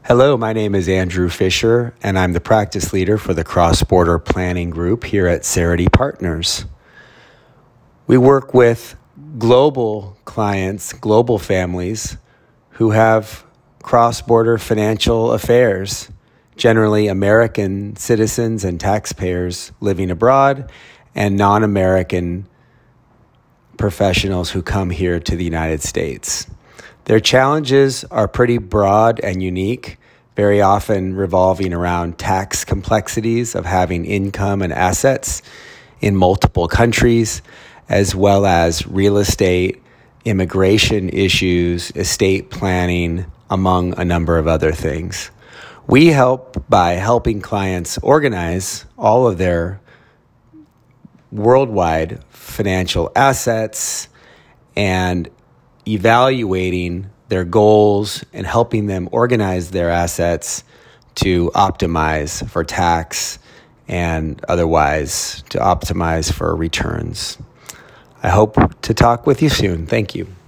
Hello, my name is Andrew Fisher, and I'm the practice leader for the Cross-Border Planning Group here at Cerity Partners. We work with global clients, global families who have cross-border financial affairs, generally American citizens and taxpayers living abroad, and non-American professionals who come here to the United States. Their challenges are pretty broad and unique, very often revolving around tax complexities of having income and assets in multiple countries, as well as real estate, immigration issues, estate planning, among a number of other things. We help by helping clients organize all of their worldwide financial assets and evaluating their goals and helping them organize their assets to optimize for tax and otherwise to optimize for returns. I hope to talk with you soon. Thank you.